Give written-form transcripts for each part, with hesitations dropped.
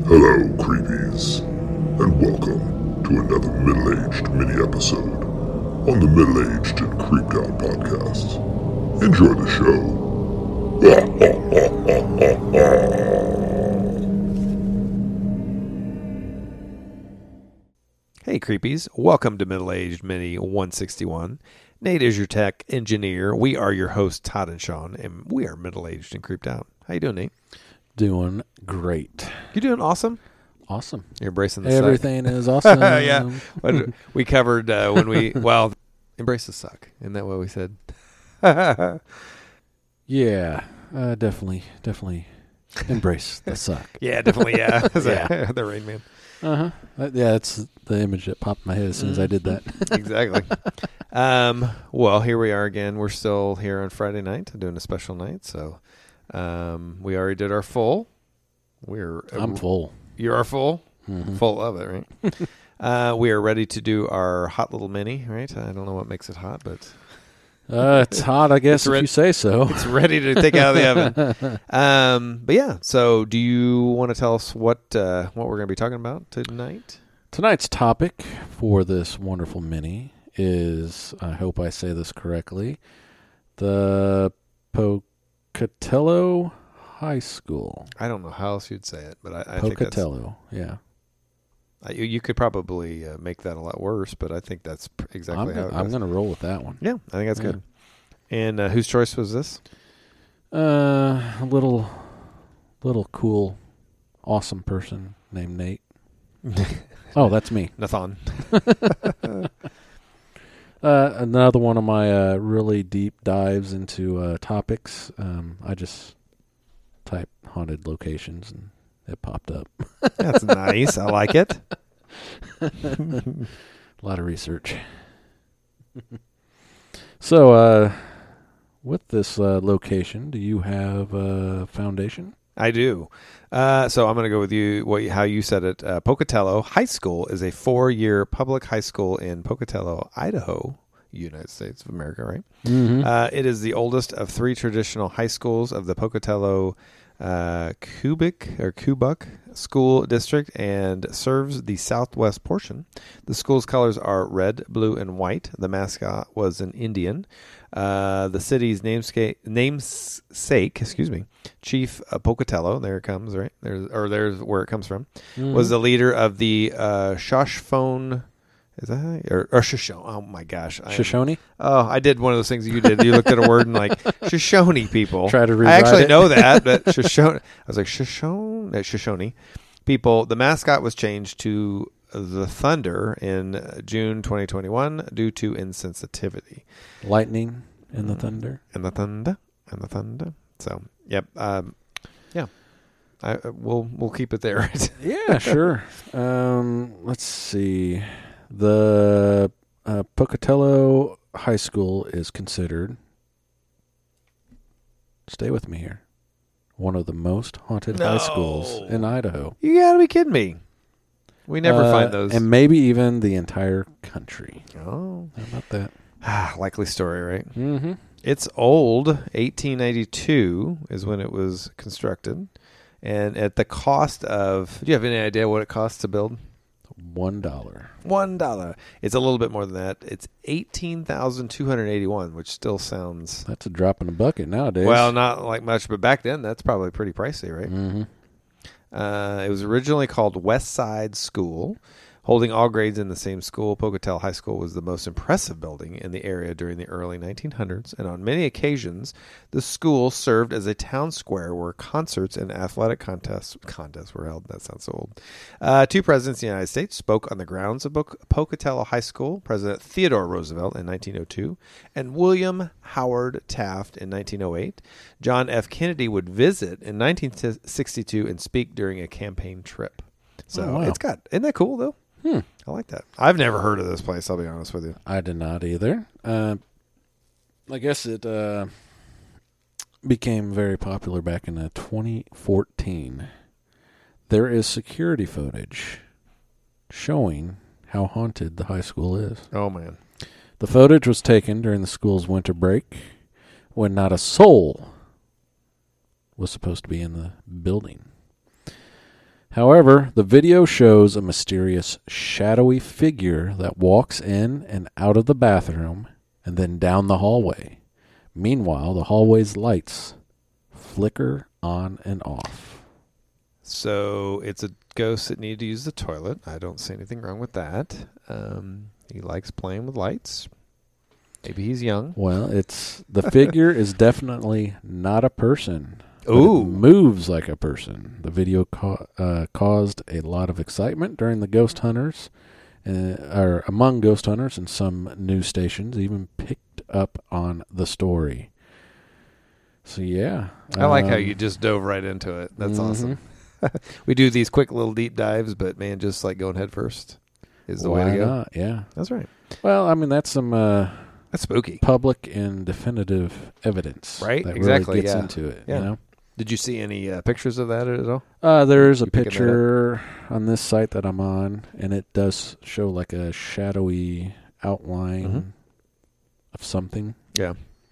Hello, creepies, and welcome to another middle-aged mini-episode on the Middle-Aged and Creeped Out podcast. Enjoy the show. Hey creepies, welcome to Middle Aged Mini 161. Nate is your tech engineer. We are your hosts, Todd and Sean, and we are middle aged and creeped out. How you doing, Nate? Doing great. You doing awesome? Awesome. You're embracing the Everything is awesome. Yeah. What we covered when we embrace the suck. Isn't that what we said? Yeah, definitely embrace the suck. Yeah, definitely. Yeah, Yeah. The Rain Man. Yeah, that's the image that popped in my head as soon as I did that. Exactly. Well, here we are again. We're still here on Friday night doing a special night. So we already did our full. I'm full. You are full? Mm-hmm. Full of it, right? We are ready to do our hot little mini, right? I don't know what makes it hot, but It's hot, I guess, if you say so. it's ready to take out of the oven. But yeah, so do you want to tell us what we're going to be talking about tonight? Tonight's topic for this wonderful mini is, I hope I say this correctly, the Pocatello High School. I don't know how else you'd say it, but I think that's... Pocatello, yeah. You could probably make that a lot worse, but I think that's exactly how it goes. I'm going to roll with that one. Yeah, I think that's good. And whose choice was this? A little cool, awesome person named Nate. Oh, that's me. Nathan. Another one of my really deep dives into topics. I just typed haunted locations and it popped up. That's nice. I like it. A lot of research. So, with this location, do you have a foundation? I do. So I'm going to go with you. How you said it. Pocatello High School is a 4-year public high school in Pocatello, Idaho, United States of America. Right. Mm-hmm. It is the oldest of 3 traditional high schools of the Pocatello Kubuk School District and serves the southwest portion. The school's colors are red, blue, and white. The mascot was an Indian. The city's namesake, Chief Pocatello, there it comes, right? There's where it comes from, was the leader of the Shoshone. Is that or Shoshone? Oh my gosh, Shoshone? I did one of those things you did. You looked at a word and like Shoshone people. Try to I rewrite actually it. know that, but Shoshone. I was like Shoshone people. The mascot was changed to the Thunder in June 2021 due to insensitivity. Lightning and the thunder. And the thunder. So, yep. Yeah. We'll keep it there. Yeah, sure. Let's see. The Pocatello High School is considered, stay with me here, one of the most haunted high schools in Idaho. You gotta be kidding me. We never find those. And maybe even the entire country. Oh. How about that? Likely story, right? Mm-hmm. It's old. 1892 is when it was constructed. And at the cost of... Do you have any idea what it costs to build? $1. $1. It's a little bit more than that. It's $18,281, which still sounds... That's a drop in the bucket nowadays. Well, not like much, but back then, that's probably pretty pricey, right? Mm-hmm. It was originally called West Side School. Holding all grades in the same school, Pocatello High School was the most impressive building in the area during the early 1900s, and on many occasions, the school served as a town square where concerts and athletic contests were held. That sounds so old. 2 presidents of the United States spoke on the grounds of Pocatello High School, President Theodore Roosevelt in 1902, and William Howard Taft in 1908. John F. Kennedy would visit in 1962 and speak during a campaign trip. So isn't that cool, though? I like that. I've never heard of this place, I'll be honest with you. I did not either. I guess it became very popular back in 2014. There is security footage showing how haunted the high school is. Oh, man. The footage was taken during the school's winter break when not a soul was supposed to be in the building. However, the video shows a mysterious, shadowy figure that walks in and out of the bathroom and then down the hallway. Meanwhile, the hallway's lights flicker on and off. So it's a ghost that needed to use the toilet. I don't see anything wrong with that. He likes playing with lights. Maybe he's young. Well, the figure is definitely not a person. Ooh. It moves like a person. The video caused a lot of excitement during the ghost hunters, or among ghost hunters, and some news stations even picked up on the story. So yeah, I like how you just dove right into it. That's awesome. We do these quick little deep dives, but man, just like going head first is the way to go. Not? Yeah, that's right. Well, I mean, that's some that's spooky, public and definitive evidence, right? That exactly. really gets yeah. into it. Yeah. You know? Did you see any pictures of that at all? There's a picture on this site that I'm on, and it does show like a shadowy outline of something. Yeah.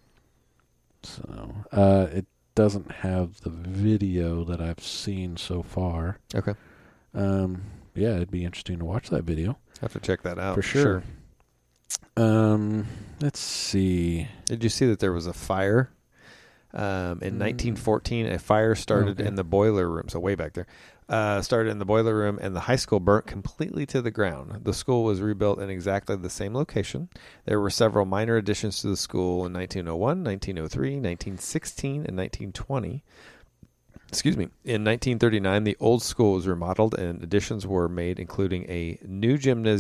So it doesn't have the video that I've seen so far. Okay. Yeah, it'd be interesting to watch that video. Have to check that out for sure. Let's see. Did you see that there was a fire? In 1914, a fire started in the boiler room. So way back there, started in the boiler room, and the high school burnt completely to the ground. The school was rebuilt in exactly the same location. There were several minor additions to the school in 1901, 1903, 1916, and 1920. Excuse me. In 1939, the old school was remodeled, and additions were made, including a new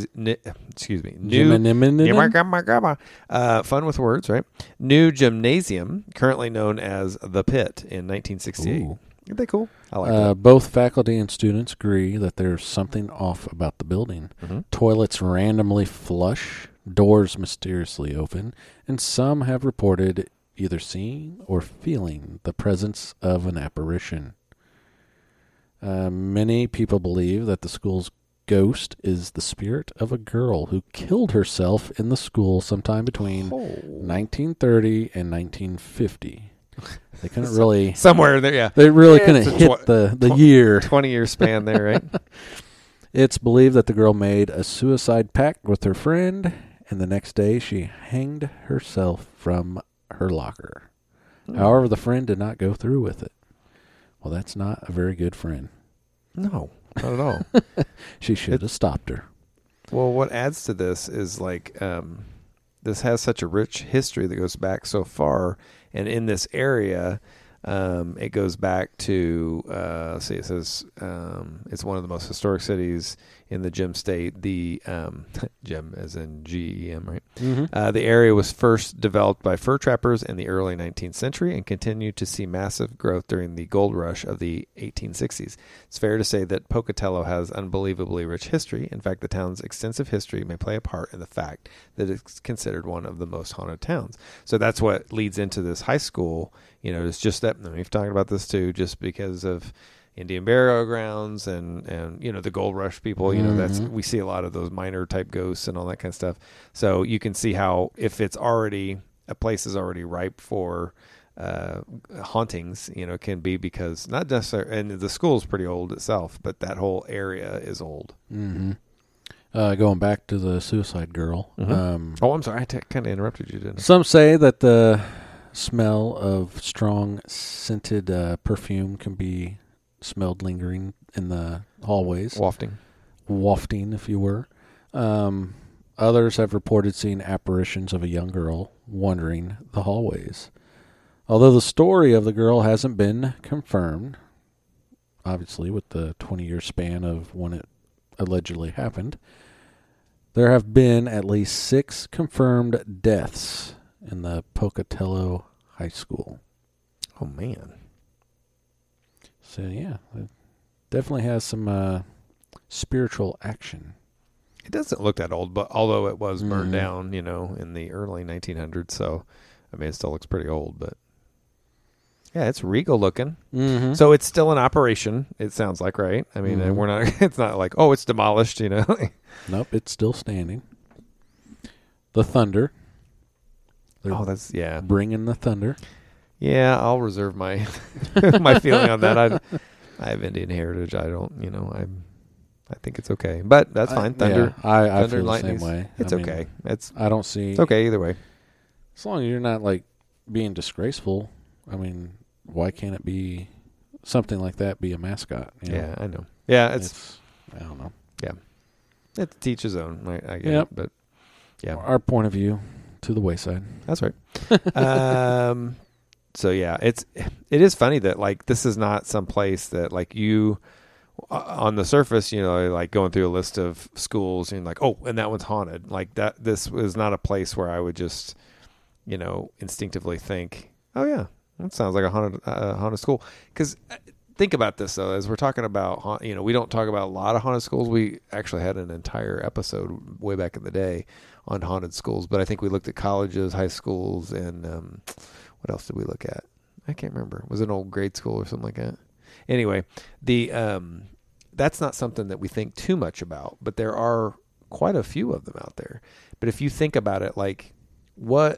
fun with words, right? New gymnasium, currently known as The Pit, in 1968. Ooh. Isn't that cool? I like that. Both faculty and students agree that there's something off about the building. Toilets randomly flush, doors mysteriously open, and some have reported either seeing or feeling the presence of an apparition. Many people believe that the school's ghost is the spirit of a girl who killed herself in the school sometime between 1930 and 1950. They couldn't really... Somewhere there, yeah. They really couldn't hit the year. 20-year span there, right? It's believed that the girl made a suicide pact with her friend, and the next day she hanged herself from her locker. However, the friend did not go through with it. Well, that's not a very good friend. No, not at all. She should have stopped her. Well, what adds to this is like this has such a rich history that goes back so far, and in this area, it goes back to it says it's one of the most historic cities in the Gem State. The Gem as in GEM, right? The area was first developed by fur trappers in the early 19th century and continued to see massive growth during the gold rush of the 1860s. It's fair to say that Pocatello has unbelievably rich history. In fact, the town's extensive history may play a part in the fact that it's considered one of the most haunted towns. So that's what leads into this high school. You know, it's just that, we've talked about this too, just because of Indian burial grounds and you know, the gold rush people, you know, that's, we see a lot of those minor type ghosts and all that kind of stuff. So you can see how if it's already, a place is already ripe for hauntings, you know, can be because not necessarily, and the school is pretty old itself, but that whole area is old. Going back to the suicide girl. I'm sorry, I kind of interrupted you, didn't I? Some say that the smell of strong scented perfume can be smelled lingering in the hallways. Wafting, if you were. Others have reported seeing apparitions of a young girl wandering the hallways. Although the story of the girl hasn't been confirmed, obviously with the 20-year span of when it allegedly happened, there have been at least 6 confirmed deaths in the Pocatello High School. Oh, man. So, yeah, it definitely has some spiritual action. It doesn't look that old, but although it was burned down, you know, in the early 1900s, so, I mean, it still looks pretty old, but yeah, it's regal looking. So it's still in operation, it sounds like, right? I mean, we're not, it's not like, oh, it's demolished, you know? Nope, it's still standing. The thunder. That's, yeah. Bringing the thunder. Yeah, I'll reserve my my feeling on that. I have Indian heritage. I don't, I think it's okay, but that's fine. Thunder, I thunder feel the same way. It's okay. I don't see. It's okay either way. As long as you're not like being disgraceful. I mean, why can't it be something like that? Be a mascot? Yeah, I know. Yeah, I don't know. Yeah, it's teach his own. I get it, but yeah, our point of view to the wayside. That's right. So yeah, it is funny that like this is not some place that like you on the surface, like going through a list of schools and like, oh, and that one's haunted. Like that, this was not a place where I would just, instinctively think, oh yeah, that sounds like a haunted school. Because think about this though, as we're talking about, we don't talk about a lot of haunted schools. We actually had an entire episode way back in the day on haunted schools, but I think we looked at colleges, high schools, and what else did we look at? I can't remember. Was it an old grade school or something like that? Anyway, that's not something that we think too much about, but there are quite a few of them out there. But if you think about it, like what,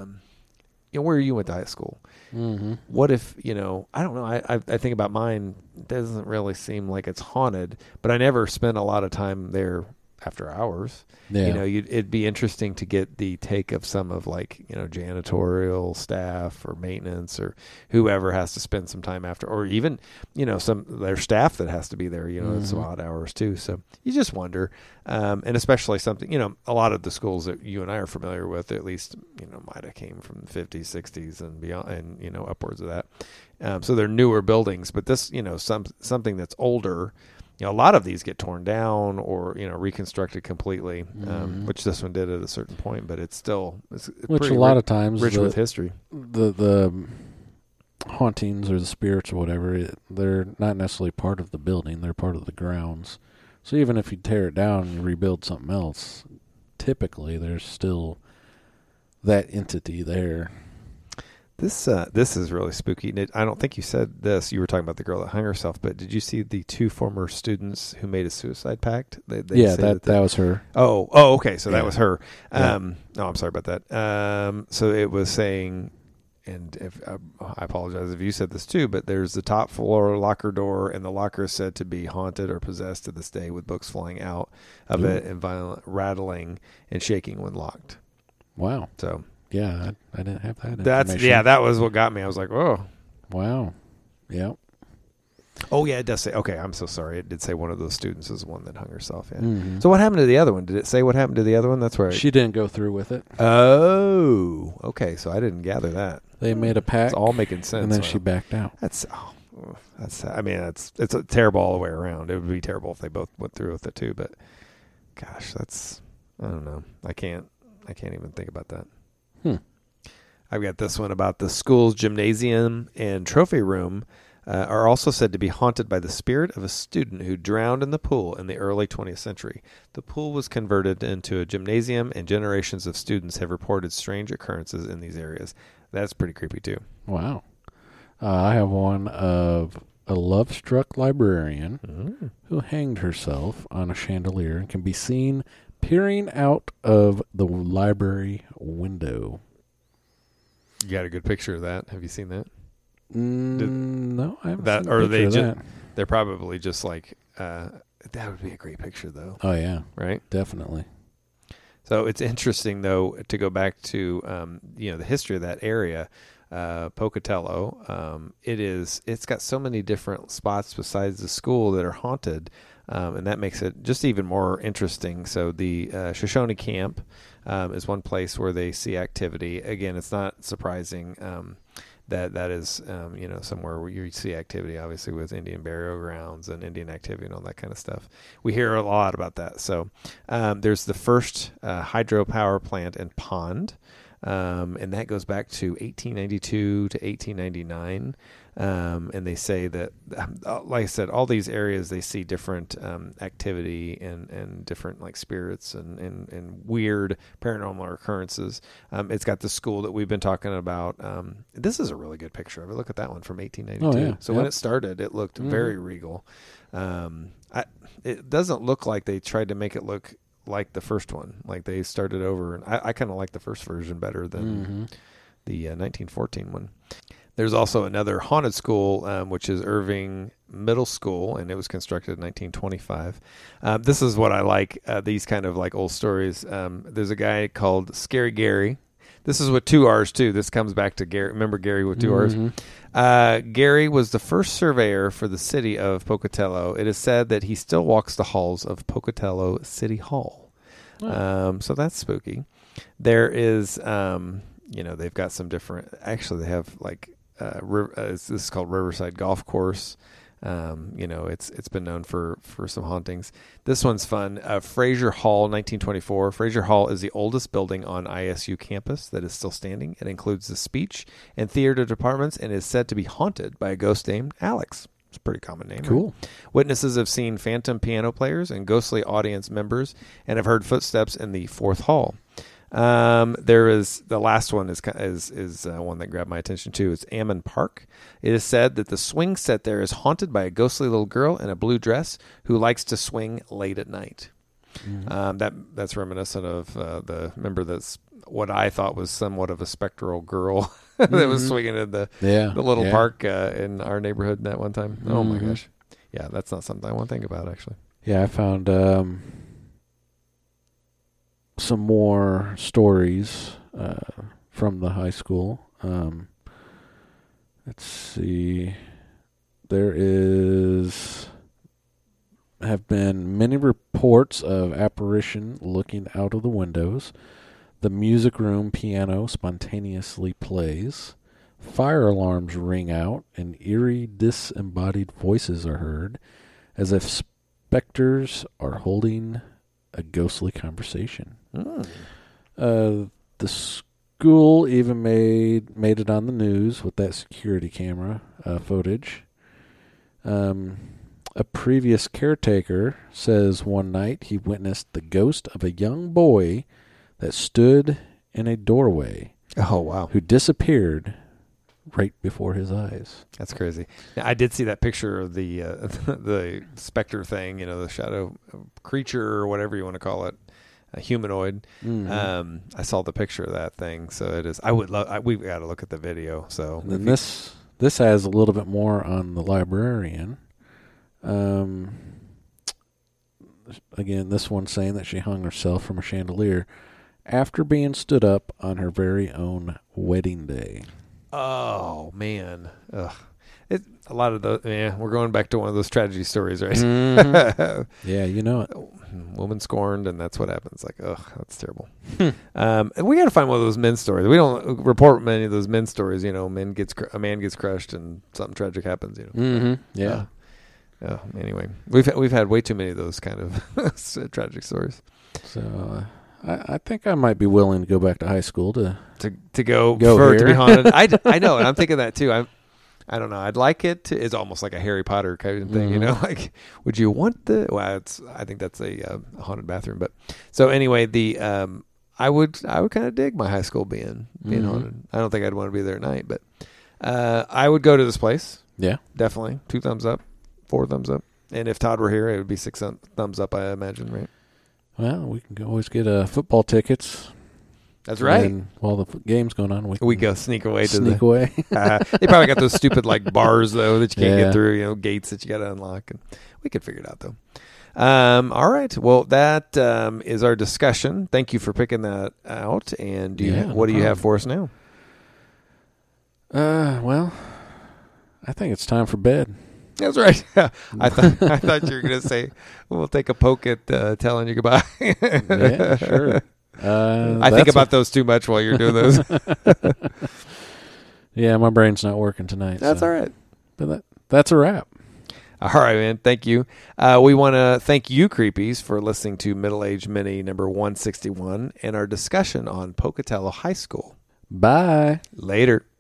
where you went to high school, what if, I don't know. I think about mine. It doesn't really seem like it's haunted, but I never spent a lot of time there after hours. Yeah. It'd be interesting to get the take of some of like, janitorial staff or maintenance or whoever has to spend some time after, or even, some their staff that has to be there, it's some odd hours too. So you just wonder. And especially something, a lot of the schools that you and I are familiar with, at least, might have came from the 50s, 60s and beyond, and, upwards of that. So they're newer buildings, but this, something that's older, a lot of these get torn down or, reconstructed completely, which this one did at a certain point, but it's still, which a lot of times rich with history. The hauntings or the spirits or whatever, they're not necessarily part of the building. They're part of the grounds. So even if you tear it down and rebuild something else, typically there's still that entity there. This is really spooky. I don't think you said this. You were talking about the girl that hung herself, but did you see the two former students who made a suicide pact? That was her. Oh, okay. So that was her. No, I'm sorry about that. So it was saying, and if I apologize if you said this too, but there's the top floor locker door, and the locker is said to be haunted or possessed to this day, with books flying out of it and violent rattling and shaking when locked. Wow. So. Yeah, I didn't have that information. That was what got me. I was like, oh. Wow. Yeah. Oh, yeah, it does say, okay, I'm so sorry. It did say one of those students is the one that hung herself. Yeah. So what happened to the other one? Did it say what happened to the other one? That's where she didn't go through with it. Oh, okay. So I didn't gather that. They made a pact. It's all making sense. And then she backed out. It's terrible all the way around. It would be terrible if they both went through with it too, but gosh, I don't know. I can't even think about that. I've got this one about the school's gymnasium and trophy room are also said to be haunted by the spirit of a student who drowned in the pool in the early 20th century. The pool was converted into a gymnasium, and generations of students have reported strange occurrences in these areas. That's pretty creepy too. Wow. I have one of a love-struck librarian who hanged herself on a chandelier and can be seen peering out of the library window. You got a good picture of that? Have you seen that? No, I haven't that. Seen Or a they of just that. They're probably just like that would be a great picture though. Oh yeah, right, definitely. So it's interesting though to go back to the history of that area. Pocatello, it's got so many different spots besides the school that are haunted. And that makes it just even more interesting. So the Shoshone Camp is one place where they see activity. Again, it's not surprising that is somewhere where you see activity, obviously with Indian burial grounds and Indian activity and all that kind of stuff. We hear a lot about that. So there's the first hydropower plant and pond. And that goes back to 1892 to 1899. And they say that, like I said, all these areas, they see different activity and different like spirits and weird paranormal occurrences. It's got the school that we've been talking about. This is a really good picture of it. Look at that one from 1892. Oh, yeah. So when it started, it looked very regal. It doesn't look like they tried to make it look like the first one, like they started over, and I kind of like the first version better than the 1914 one. There's also another haunted school, which is Irving Middle School, and it was constructed in 1925. This is what I like, these kind of like old stories. There's a guy called Scary Gary. This is with 2 R's, too. This comes back to Gary. Remember Gary with 2 R's? Gary was the first surveyor for the city of Pocatello. It is said that he still walks the halls of Pocatello City Hall. So that's spooky. There is, they've got some different, actually they have like, this is called Riverside Golf Course. It's been known for some hauntings. This one's fun. Fraser Hall, 1924. Fraser Hall is the oldest building on ISU campus that is still standing. It includes the speech and theater departments and is said to be haunted by a ghost named Alex. It's a pretty common name. Cool. Right? Witnesses have seen phantom piano players and ghostly audience members and have heard footsteps in the 4th hall. There is the last one is one that grabbed my attention too. It's Ammon Park. It is said that the swing set there is haunted by a ghostly little girl in a blue dress who likes to swing late at night. That's reminiscent of that's what I thought was somewhat of a spectral girl that was swinging in the little park in our neighborhood that one time. Oh my gosh, yeah, that's not something I want to think about actually. Yeah, I found some more stories from the high school. Let's see. There have been many reports of apparition looking out of the windows. The music room piano spontaneously plays. Fire alarms ring out, and eerie disembodied voices are heard, as if specters are holding a ghostly conversation. The school even made it on the news with that security camera footage. A previous caretaker says one night he witnessed the ghost of a young boy that stood in a doorway. Oh, wow. Who disappeared right before his eyes. That's crazy. Now, I did see that picture of the the specter thing, the shadow creature or whatever you want to call it, a humanoid. I saw the picture of that thing, so it is. We've got to look at the video. So and this has a little bit more on the librarian. Again, this one's saying that she hung herself from a chandelier after being stood up on her very own wedding day. Oh, man. Ugh. A lot of those, we're going back to one of those tragedy stories, right? Yeah, you know it. Woman scorned, and that's what happens. Like, ugh, that's terrible. And we got to find one of those men's stories. We don't report many of those men's stories. A man gets crushed and something tragic happens. Yeah. Anyway, we've had way too many of those kind of tragic stories. So I think I might be willing to go back to high school to go for it to be haunted. I know, and I'm thinking that too. I don't know. I'd like it to. It's almost like a Harry Potter kind of thing, Like, would you want the? Well, I think that's a haunted bathroom. But so anyway, I would kind of dig my high school being haunted. I don't think I'd want to be there at night, but I would go to this place. Yeah, definitely. 2 thumbs up, 4 thumbs up, and if Todd were here, it would be 6 thumbs up. I imagine, right? Well, we can always get football tickets. That's right. And while the game's going on, we go sneak away. They probably got those stupid like bars though that you can't get through. Gates that you got to unlock, and we could figure it out though. All right. Well, that is our discussion. Thank you for picking that out. And what do you have for us now? Well, I think it's time for bed. That's right. I thought you were going to say we'll take a poke at telling you goodbye. Yeah, sure. I think about those too much while you're doing those. Yeah, my brain's not working tonight. That's all right. But that's a wrap. All right, man. Thank you. We want to thank you, Creepies, for listening to Middle Age Mini number 161 and our discussion on Pocatello High School. Bye. Later.